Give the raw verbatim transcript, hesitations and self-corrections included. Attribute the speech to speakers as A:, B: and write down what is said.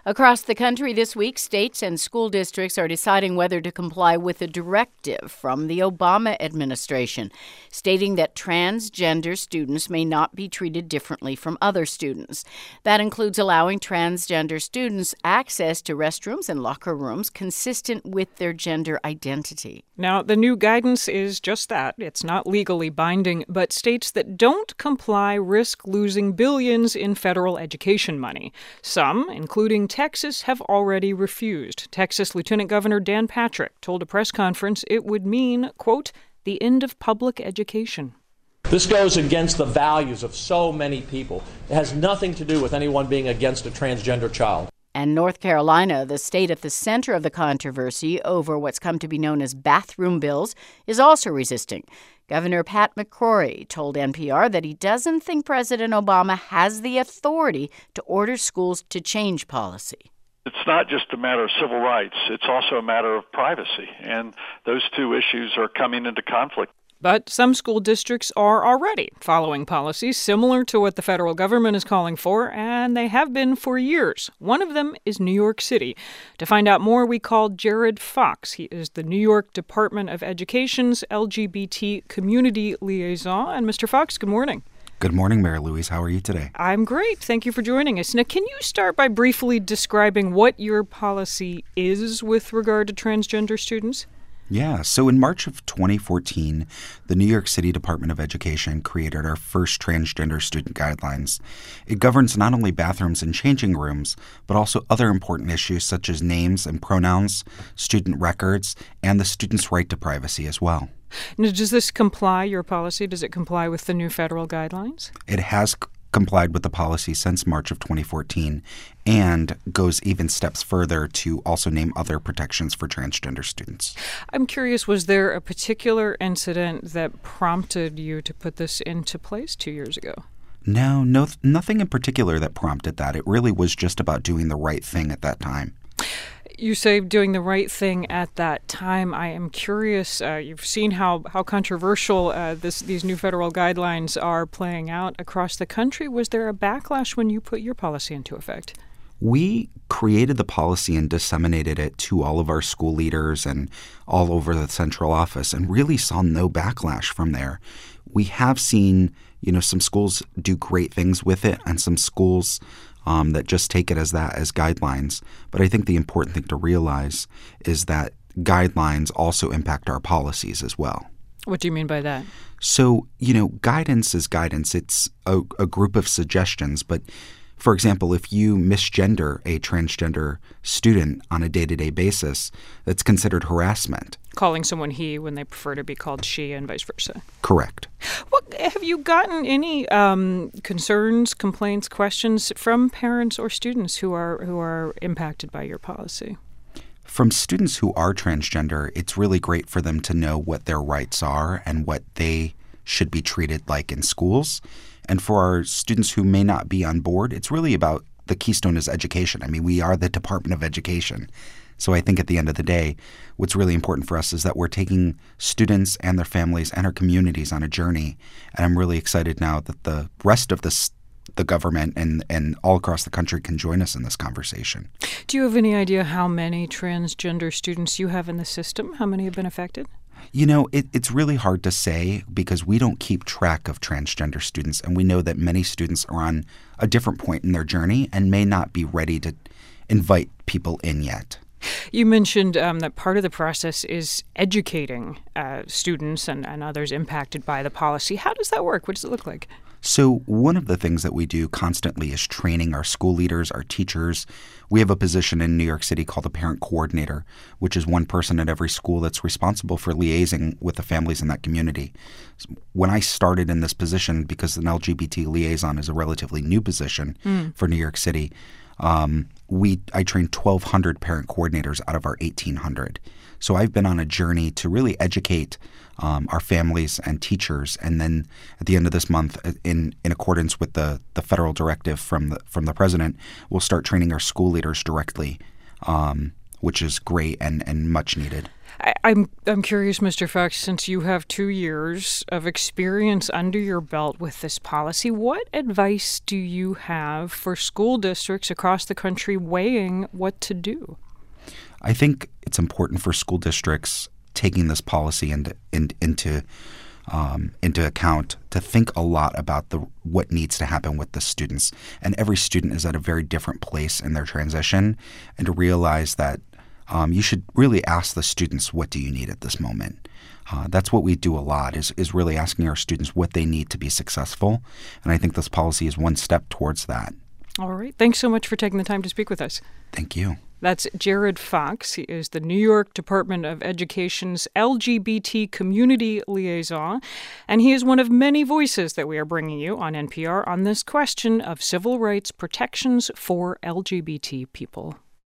A: Across the country this week, states and school districts are deciding whether to comply with a directive from the Obama administration, stating that transgender students may not be treated differently from other students. That includes allowing transgender students access to restrooms and locker rooms consistent with their gender identity.
B: Now, the new guidance is just that. It's not legally binding, but states that don't comply risk losing billions in federal education money. Some, including Texas, have already refused. Texas Lieutenant Governor Dan Patrick told a press conference it would mean, quote, the end of public education.
C: This goes against the values of so many people. It has nothing to do with anyone being against a transgender child.
A: And North Carolina, the state at the center of the controversy over what's come to be known as bathroom bills, is also resisting. Governor Pat McCrory told N P R that he doesn't think President Obama has the authority to order schools to change policy.
D: It's not just a matter of civil rights. It's also a matter of privacy. And those two issues are coming into conflict.
B: But some school districts are already following policies similar to what the federal government is calling for, and they have been for years. One of them is New York City. To find out more, we called Jared Fox. He is the New York Department of Education's L G B T community liaison. And Mister Fox, good morning.
E: Good morning, Mary Louise. How are you today?
B: I'm great. Thank you for joining us. Now, can you start by briefly describing what your policy is with regard to transgender students?
E: Yeah, so in March of twenty fourteen, the New York City Department of Education created our first transgender student guidelines. It governs not only bathrooms and changing rooms, but also other important issues such as names and pronouns, student records, and the student's right to privacy as well.
B: Now, does this comply, your policy, does it comply with the new federal guidelines?
E: It has c- complied with the policy since March of twenty fourteen and goes even steps further to also name other protections for transgender students.
B: I'm curious, was there a particular incident that prompted you to put this into place two years ago?
E: No, no, nothing in particular that prompted that. It really was just about doing the right thing at that time.
B: You say doing the right thing at that time. I am curious, uh, you've seen how, how controversial uh, this these new federal guidelines are playing out across the country. Was there a backlash when you put your policy into effect?
E: We created the policy and disseminated it to all of our school leaders and all over the central office and really saw no backlash from there. We have seen, you know, some schools do great things with it and some schools um, that just take it as that, as guidelines. But I think the important thing to realize is that guidelines also impact our policies as well.
B: What do you mean by that?
E: So, you know, guidance is guidance. It's a, a group of suggestions, but for example, if you misgender a transgender student on a day-to-day basis, that's considered harassment.
B: Calling someone he when they prefer to be called she and vice versa.
E: Correct.
B: What, have you gotten any um, concerns, complaints, questions from parents or students who are who are impacted by your policy?
E: From students who are transgender, it's really great for them to know what their rights are and what they should be treated like in schools. And for our students who may not be on board, it's really about the keystone is education. I mean, we are the Department of Education. So I think at the end of the day, what's really important for us is that we're taking students and their families and our communities on a journey. And I'm really excited now that the rest of this, the government and, and all across the country can join us in this conversation.
B: Do you have any idea how many transgender students you have in the system? How many have been affected?
E: You know, it, it's really hard to say because we don't keep track of transgender students, and we know that many students are on a different point in their journey and may not be ready to invite people in yet.
B: You mentioned um, that part of the process is educating uh, students and, and others impacted by the policy. How does that work? What does it look like?
E: So one of the things that we do constantly is training our school leaders, our teachers. We have a position in New York City called a parent coordinator, which is one person at every school that's responsible for liaising with the families in that community. When I started in this position, because an L G B T liaison is a relatively new position mm. for New York City, um, we I trained twelve hundred parent coordinators out of our eighteen hundred. So I've been on a journey to really educate um, our families and teachers, and then at the end of this month, in in accordance with the, the federal directive from the from the president, we'll start training our school leaders directly um, which is great and, and much needed.
B: I, I'm I'm curious, Mister Fox, since you have two years of experience under your belt with this policy, what advice do you have for school districts across the country weighing what to do?
E: I think it's important for school districts taking this policy into in, into um, into account to think a lot about the what needs to happen with the students. And every student is at a very different place in their transition, and to realize that um, you should really ask the students, what do you need at this moment? Uh, that's what we do a lot, is is really asking our students what they need to be successful. And I think this policy is one step towards that.
B: All right. Thanks so much for taking the time to speak with us.
E: Thank you.
B: That's Jared Fox. He is the New York Department of Education's L G B T community liaison, and he is one of many voices that we are bringing you on N P R on this question of civil rights protections for L G B T people.